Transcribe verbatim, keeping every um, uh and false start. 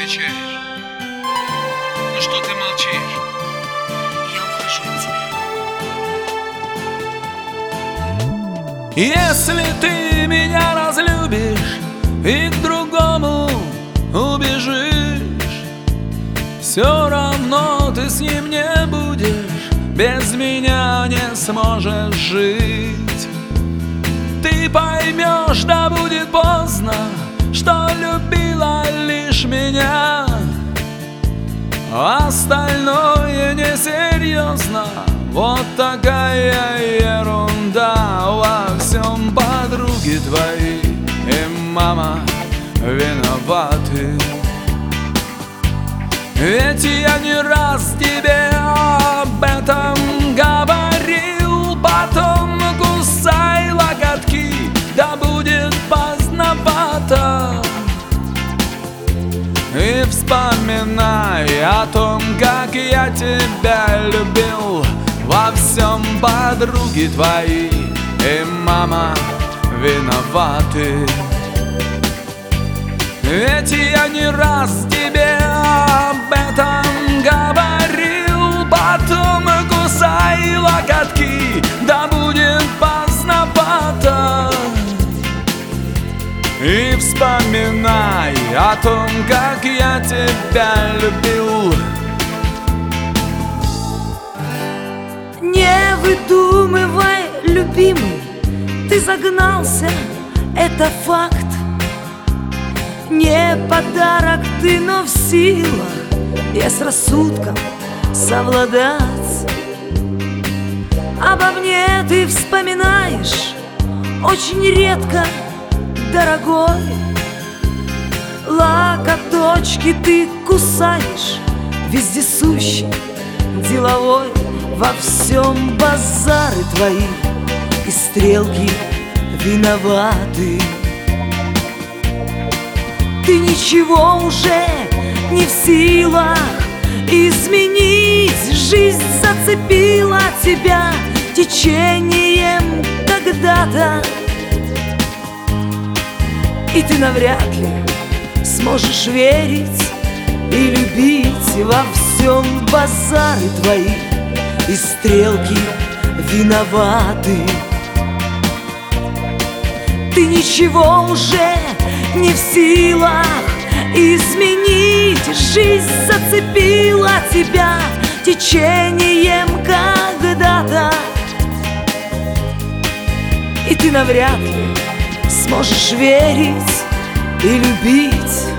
отвечаешь? Ну что ты молчишь? Я ухожу от тебя. Если ты меня разлюбишь и к другому убежишь, все равно ты с ним не будешь, без меня не сможешь жить. Ты поймешь, да будет поздно, что любила лишь меня, остальное несерьезно. Вот такая ерунда. Во всем подруги твои и мама виноваты. Ведь я не раз тебе об этом говорил. Потом кусай локотки, да будет поздновато. И вспоминай о том, как я тебя любил. Во всем подруги твои и мама виноваты. Ведь я не раз тебе об этом говорил. Потом кусай локотки, да будет поздновато. И вспоминай о том, как я тебя любил. Не выдумывай, любимый, ты загнался, это факт. Не подарок ты, но в силах я с рассудком совладать. Обо мне ты вспоминаешь очень редко, дорогой. Локоточки ты кусаешь, вездесущий, деловой. Во всем базары твои и стрелки виноваты. Ты ничего уже не в силах изменить. Жизнь зацепила тебя течением когда-то, и ты навряд ли сможешь верить и любить. Во всем базары твои и стрелки виноваты. Ты ничего уже не в силах изменить. Жизнь зацепила тебя течением когда-то, и ты навряд ли сможешь верить и любить.